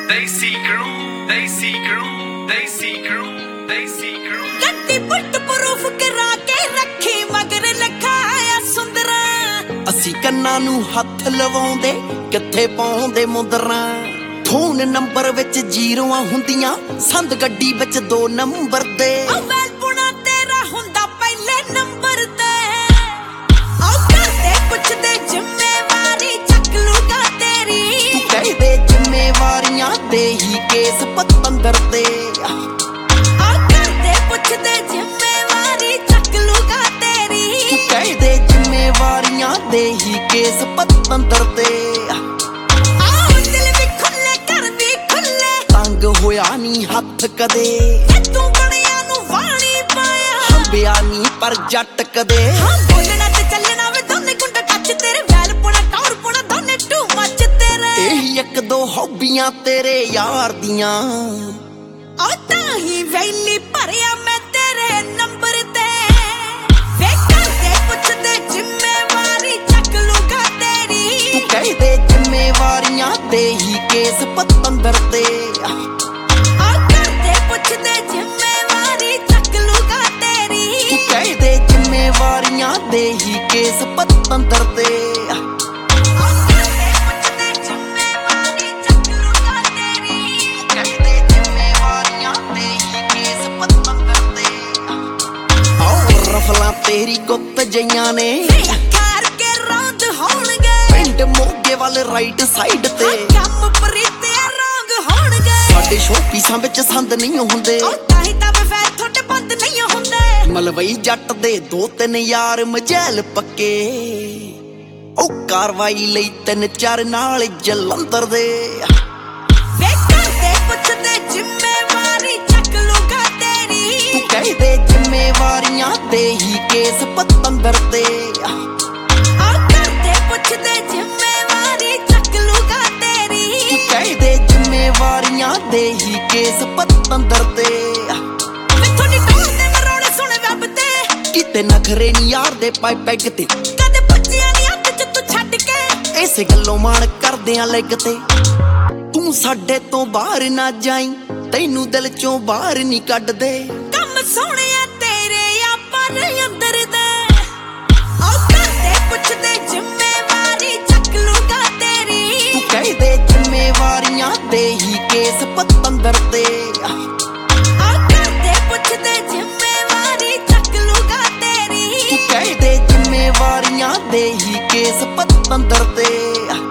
Desi crew, Desi crew, Desi crew, Desi crew. गड्डी बुट proof करा के रखी मगर लखाया सुंदरा ਅਸੀਂ ਕੰਨਾਂ ਨੂੰ ਹੱਥ ਲਵਾਉਂਦੇ ਕਿੱਥੇ ਪਾਉਂਦੇ ਮੁੰਦਰਾਂ ਫੋਨ ਨੰਬਰ ਵਿੱਚ ਜ਼ੀਰੋਆਂ ਹੁੰਦੀਆਂ ਸੰਦ ਗੱਡੀ ਵਿੱਚ 2 ਨੰਬਰ ਦੇ ਅਵਲ ਪੁਣਾ ਤੇਰਾ ਹੁੰਦਾ ਪਹਿਲੇ ਨੰਬਰ ਤੇ ਆਉ ਕਰਦੇ ਪੁੱਛਦੇ ਜ਼ਿੰਮੇਵਾਰੀ ਚੱਕ ਲੂਗਾ ਤੇਰੀ ਤੂੰ ਕਹਿੰਦੇ ਜ਼ਿੰਮੇਵਾਰੀਆਂ ਦੇ ਹੀ ਕੇਸ ਪਤੰਦਰ ਤੇ ਆਉ ਕਰਦੇ ਪੁੱਛਦੇ ਜ਼ਿੰਮੇਵਾਰੀ ਚੱਕ ਲੂਗਾ ਤੇਰੀ ਤੂੰ ਕਹਿੰਦੇ ਜ਼ਿੰਮੇਵਾਰੀਆਂ ਦੇ ਹੀ ਕੇਸ ਪਤੰਦਰ ਤੇ ਹੋਇਆ ਨੀ ਹੱਥ ਕਦੇ ਤੂੰ ਬਣਿਆ ਨੂੰ ਵਾਣੀ ਪਾਇਆ ਹੰਬਿਆ ਨੀ ਪਰ ਜੱਟ ਕਦੇ ਬੋਲਣਾ ਤੇ ਚੱਲਣਾ ਵੇ ਦੋਨੇ ਗੁੰਡਾ ਟੱਚ ਤੇਰੇ ਵੈਲ ਪੁਣਾ ਟੌਰ ਪੁਣਾ ਦੋਨੇ ਟੂ ਮੱਚ ਤੇਰੇ ਇਹ ਇੱਕ ਦੋ ਹੌਬੀਆਂ ਤੇਰੇ ਯਾਰ ਦੀਆਂ ਆ ਤਾਂ ਹੀ ਵੈਲੀ ਭਰਿਆ ਮੈਂ ਤੇਰੇ ਨੰਬਰ ਤੇ ਵੇ ਕਰਦੇ ਪੁੱਛਦੇ ਜ਼ਿੰਮੇਵਾਰੀ ਚੱਕ ਲੂਗਾ ਤੇਰੀ ਤੂੰ ਕਹਿੰਦੇ ਜ਼ਿੰਮੇਵਾਰੀਆਂ ਦੇ ਹੀ ਕੇਸ ਪਤੰਦਰ ਤੇ ਦੇ ਹੀ ਕੇਸ ਪਤੰਦਰ ਤੇ ਪੁੱਛਦੇ ਜ਼ਿੰਮੇਵਾਰੀ ਚੱਕ ਲੂਗਾ ਤੇਰੀ ਕਹਿੰਦੇ ਜ਼ਿੰਮੇਵਾਰੀਆਂ ਦੇ ਹੀ ਕੇਸ ਪਤੰਦਰ ਤੇ ਆਉ ਰਫਲਾਂ ਤੇਰੀ ਗੁੱਤ ਜਈਆਂ ਨੇ ਅੱਖਾਂ ਕੇ ਰੌਂਦ ਹੋਣਗੇ ਪਿੰਡ ਮੋਗੇ ਵੱਲ ਰਾਈਟ ਸਾਈਡ ਤੇ ਕੰਮ ਪਰੀਤੇ ਰੰਗ ਹੋਣਗੇ ਸਾਡੇ ਸ਼ੋਪੀਸਾਂ ਵਿੱਚ ਸੰਦ ਨਹੀਂ ਹੁੰਦੇ ਤਾਂ ਹੀ ਤਾਂ ਵੈਰ ਤੁਹਾਡੇ ਬੰਦ ਨਹੀਂ ਹੁੰਦੇ ਮਲਵਈ ਜੱਟ ਦੇ 2-3 ਯਾਰ ਮਜੈਲ ਪੱਕੇ ਉਹ ਕਾਰਵਾਈ ਲਈ 3-4 ਨਾਲ ਜਲੰਧਰ ਦੇ ਵੇ ਕਰਦੇ ਪੁੱਛਦੇ ਜ਼ਿੰਮੇਵਾਰੀ ਚੱਕ ਲੂਗਾ ਤੇਰੀ ਤੂੰ ਕਹਿੰਦੇ ਜ਼ਿੰਮੇਵਾਰੀਆਂ ਦੇ ਹੀ ਕੇਸ ਪਤੰਦਰ ਤੇ ਆ ਕਰਦੇ ਪੁੱਛਦੇ ਜ਼ਿੰਮੇਵਾਰੀ ਚੱਕ ਲੂਗਾ ਤੇਰੀ ਤੂੰ ਕਹਿੰਦੇ ਜ਼ਿੰਮੇਵਾਰੀਆਂ ਦੇ ਹੀ ਕੇਸ ਪਤੰਦਰ ਤੇ ਕਿਤੇ ਨਖਰੇ ਨੀ ਯਾਰ ਦੇ ਪਾਈ ਪੈਗ ਤੇ ਕਦੇ ਬੱਚਿਆਂ ਦੀ ਹੱਥ ਚ ਤੂੰ ਛੱਡ ਕੇ ਇਸੇ ਗੱਲੋਂ ਮਾਣ ਕਰਦੇ ਆ ਲੈਗ ਤੇ ਤੂੰ ਸਾਡੇ ਤੋਂ ਬਾਹਰ ਨਾ ਜਾਈ ਤੈਨੂੰ ਦਿਲ ਚੋਂ ਬਾਹਰ ਨਹੀਂ ਕੱਢਦੇ ਕੰਮ ਸੋਹਣਿਆ ਤੇਰੇ ਆ ਪਰ ਅੰਦਰ ਦੇ ਆਉ ਕਰਦੇ ਪੁੱਛਦੇ ਜ਼ਿੰਮੇਵਾਰੀ ਚੱਕ ਲੂਗਾ ਤੇਰੀ ਤੂੰ ਕਹਿੰਦੇ ਜ਼ਿੰਮੇਵਾਰੀਆਂ ਦੇ ਹੀ ਕੇਸ ਪਤੰਦਰ ਤੇ ਦੇ ਜ਼ਿੰਮੇਵਾਰੀਆਂ ਦੇ ਹੀ ਕੇਸ ਪਤੰਦਰ ਤੇ